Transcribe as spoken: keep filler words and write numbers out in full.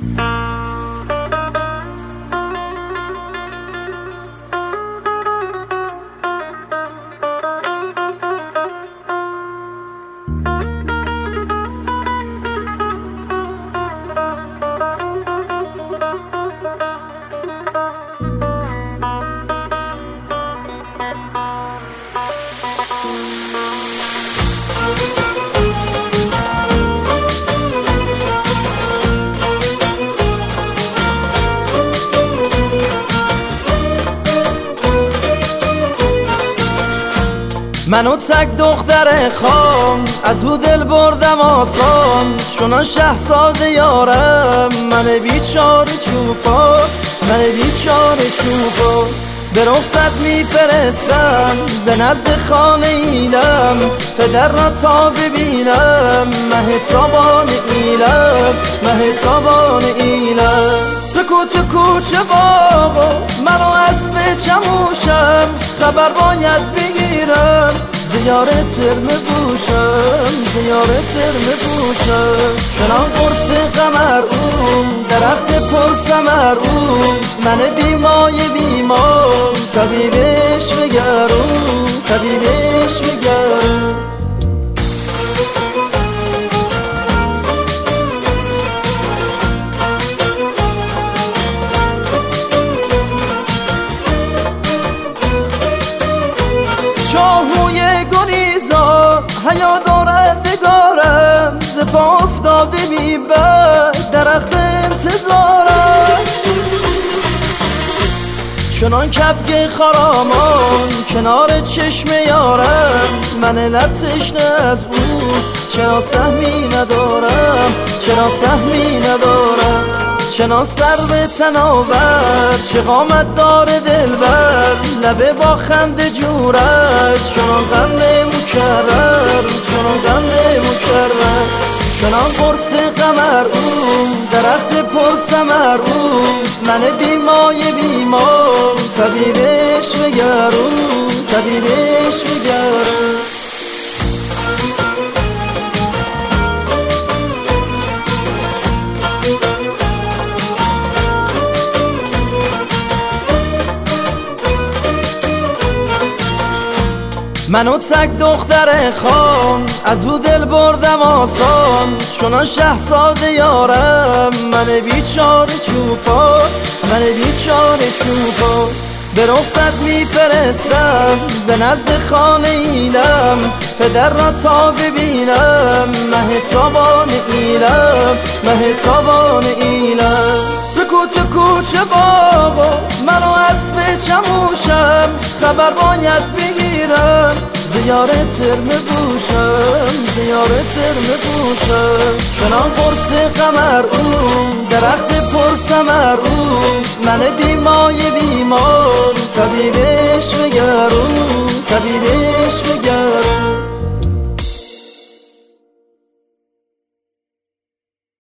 منو تک دختر خام از او دل بردم آسان، چونان شهزاده یارم من بیچاره چوپا، من بیچاره چوپا. به رخصت میفرستم به نزد خانه ایلم، پدر را تا ببینم مهتابان ایلم، مهتابان ایلم. سکوت کوچه باغ منو اسب چموشم، خبر باید بگیرم زیاره ترم بوشم، زیاره ترم بوشم. چنان قرص قمر اون درخت پر ثمر اون، من بیمای بیمار طبیبش بگرون، طبیبش بگرون. چاهوی گریزا حیا دارد نگارم، ز پا افتاده میبرد درخت انتظارم. چنان کبک خرامان کنار چشم یارم، من لب تشنه از او چرا سهمی ندارم، چرا سهمی ندارم. چنان سر به تناور چه قامت داره دلبر، لبه با خنده جورت چنان قند مکرر، چنان قند مکرر. چنان قرص قمر اون درخت پر ثمر اون، من بیمای بیمار طبیبش بگرون، طبیبش بگرون. منو تک دختر خام از او دل بردم آسان، چونان شهزاده یارم من بیچاره چوپا، من بیچاره چوپا. به رخصت میفرستم به نزد خانه ایلم، پدر را تا ببینم مهتابان ایلم، مهتابان ایلم. سکوت کوچه باغ منو اسب چموشم، خبر باید بگیرم زیاره ترم بوشم، زیاره ترم بوشم. چنان قرص قمر اون درخت پر ثمر اون، من بیمای بیمار طبیبش بگرون.